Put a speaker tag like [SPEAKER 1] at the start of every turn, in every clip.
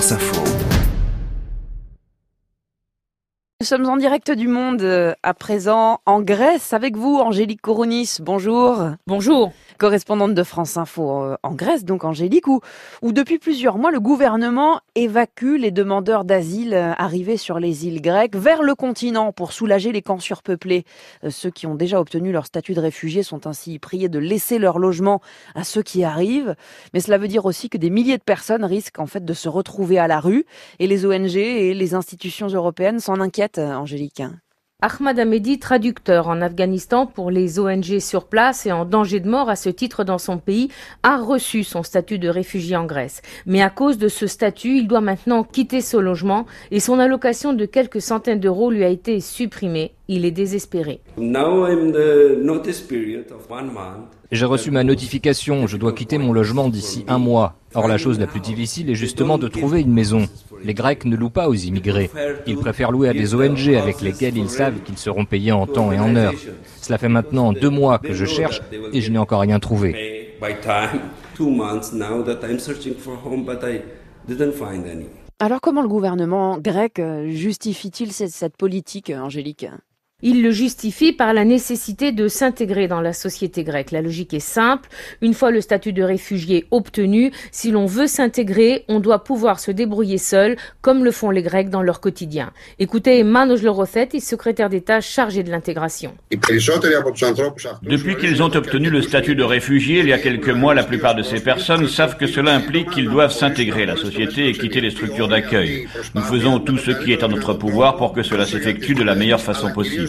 [SPEAKER 1] France Info.
[SPEAKER 2] Nous sommes en direct du Monde à présent en Grèce avec vous, Angélique Kourounis. Bonjour.
[SPEAKER 3] Bonjour.
[SPEAKER 2] Correspondante de France Info en Grèce, donc Angélique, où depuis plusieurs mois, le gouvernement évacue les demandeurs d'asile arrivés sur les îles grecques vers le continent pour soulager les camps surpeuplés. Ceux qui ont déjà obtenu leur statut de réfugiés sont ainsi priés de laisser leur logement à ceux qui arrivent. Mais cela veut dire aussi que des milliers de personnes risquent en fait de se retrouver à la rue. Et les ONG et les institutions européennes s'en inquiètent, Angélique.
[SPEAKER 3] Ahmad Hamedi, traducteur en Afghanistan pour les ONG sur place et en danger de mort à ce titre dans son pays, a reçu son statut de réfugié en Grèce. Mais à cause de ce statut, il doit maintenant quitter ce logement et son allocation de quelques centaines d'euros lui a été supprimée. Il est désespéré.
[SPEAKER 4] J'ai reçu ma notification, je dois quitter mon logement d'ici 1 mois. Or la chose la plus difficile est justement de trouver une maison. Les Grecs ne louent pas aux immigrés. Ils préfèrent louer à des ONG avec lesquelles ils savent qu'ils seront payés en temps et en heure. Cela fait maintenant 2 mois que je cherche et je n'ai encore rien trouvé.
[SPEAKER 2] Alors comment le gouvernement grec justifie-t-il cette politique, Angélique ?
[SPEAKER 3] Il le justifie par la nécessité de s'intégrer dans la société grecque. La logique est simple. Une fois le statut de réfugié obtenu, si l'on veut s'intégrer, on doit pouvoir se débrouiller seul, comme le font les Grecs dans leur quotidien. Écoutez Manos Lorothetis, secrétaire d'État chargé de l'intégration.
[SPEAKER 5] Depuis qu'ils ont obtenu le statut de réfugié, il y a quelques mois, la plupart de ces personnes savent que cela implique qu'ils doivent s'intégrer à la société et quitter les structures d'accueil. Nous faisons tout ce qui est en notre pouvoir pour que cela s'effectue de la meilleure façon possible.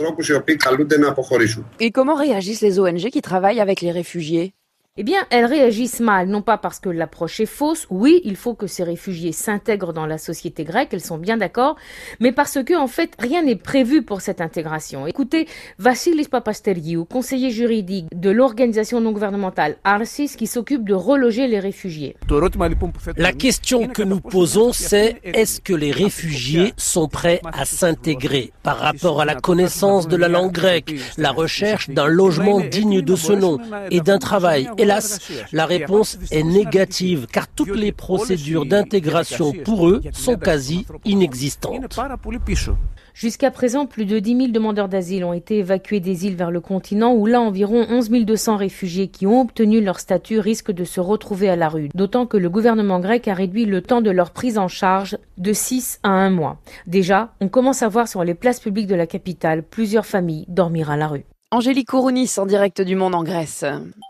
[SPEAKER 2] Et comment réagissent les ONG qui travaillent avec les réfugiés ?
[SPEAKER 3] Eh bien, elles réagissent mal, non pas parce que l'approche est fausse. Oui, il faut que ces réfugiés s'intègrent dans la société grecque, elles sont bien d'accord, mais parce que, en fait, rien n'est prévu pour cette intégration. Écoutez, Vassilis Papasteriou, conseiller juridique de l'organisation non gouvernementale Arsis, qui s'occupe de reloger les réfugiés.
[SPEAKER 6] La question que nous posons, c'est est-ce que les réfugiés sont prêts à s'intégrer par rapport à la connaissance de la langue grecque, la recherche d'un logement digne de ce nom et d'un travail. Hélas, la réponse est négative car toutes les procédures d'intégration pour eux sont quasi inexistantes.
[SPEAKER 3] Jusqu'à présent, plus de 10 000 demandeurs d'asile ont été évacués des îles vers le continent où là, environ 11 200 réfugiés qui ont obtenu leur statut risquent de se retrouver à la rue. D'autant que le gouvernement grec a réduit le temps de leur prise en charge de 6 à 1 mois. Déjà, on commence à voir sur les places publiques de la capitale plusieurs familles dormir à la rue.
[SPEAKER 2] Angélique Kourounis en direct du Monde en Grèce.